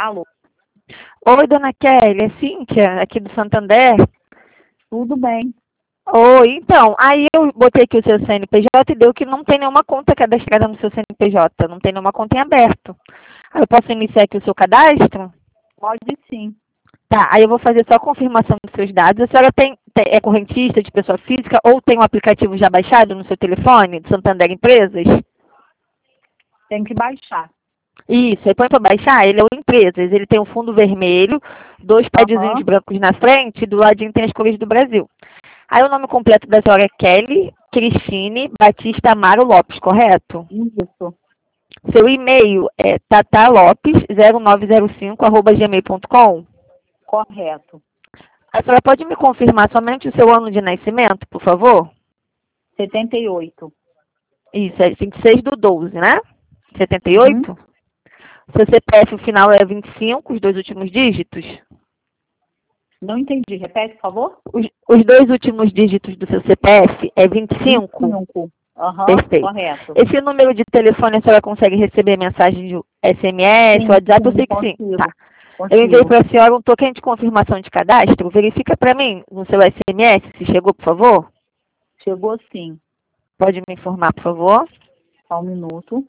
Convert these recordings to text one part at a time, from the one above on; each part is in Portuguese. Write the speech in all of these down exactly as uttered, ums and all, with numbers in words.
Alô? Oi, dona Kelly, é Cíntia, aqui do Santander. Tudo bem. Oi, então, aí eu botei aqui o seu C N P J e deu que não tem nenhuma conta cadastrada no seu C N P J, não tem nenhuma conta em aberto. Aí eu posso iniciar aqui o seu cadastro? Pode sim. Tá, aí eu vou fazer só a confirmação dos seus dados. A senhora tem, tem- é correntista de pessoa física ou tem um aplicativo já baixado no seu telefone, do Santander Empresas? Tem que baixar. Isso, aí põe para baixar, ele é o Empresas, ele tem um fundo vermelho, dois padzinhos Aham. brancos na frente e do ladinho tem as cores do Brasil. Aí o nome completo da senhora é Kelly Cristine Batista Amaro Lopes, correto? Isso. Seu e-mail é tatalopes zero nove zero cinco arroba gmail ponto com. Correto. A senhora pode me confirmar somente o seu ano de nascimento, por favor? setenta e oito. Isso, é vinte e seis do doze, né? setenta e Uhum. oito? Seu C P F, o final é vinte e cinco, os dois últimos dígitos? Não entendi. Repete, por favor. Os, os dois últimos dígitos do seu C P F é vinte e cinco? vinte e cinco. Aham. Perfeito. Correto. Esse número de telefone a senhora consegue receber mensagem de S M S, Sim, WhatsApp? Eu sim, sei que sim. consigo. Tá. Eu enviei Consigo. para a senhora um token de confirmação de cadastro. Verifica para mim no seu S M S se chegou, por favor. Chegou sim. Pode me informar, por favor. Só um minuto.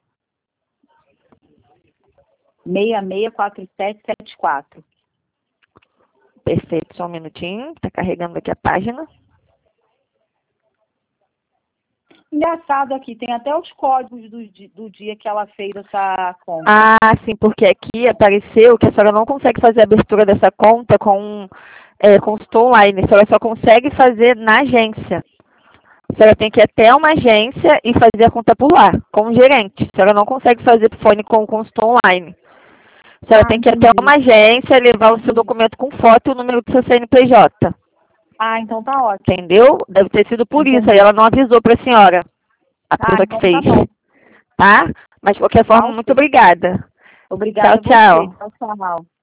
seis seis quatro sete sete quatro. Perfeito, só um minutinho. Está carregando aqui a página. Engraçado aqui, tem até os códigos do, di- do dia que ela fez essa conta. Ah, sim, porque aqui apareceu que a senhora não consegue fazer a abertura dessa conta com é, consulta online. A senhora só consegue fazer na agência. A senhora tem que ir até uma agência e fazer a conta por lá, com o gerente. A senhora não consegue fazer por fone com consulta online. A senhora Ah, tem que ir até entendi. uma agência, levar o seu documento com foto e o número do seu C N P J. Ah, então tá ótimo. Entendeu? Deve ter sido por isso. Aí Entendi. ela não avisou para a senhora, a Ah, pessoa que então tá fez. bom. Tá? Mas de qualquer Tá forma, muito ok. obrigada. Obrigada Tchau, a você. tchau. Tchau, tchau.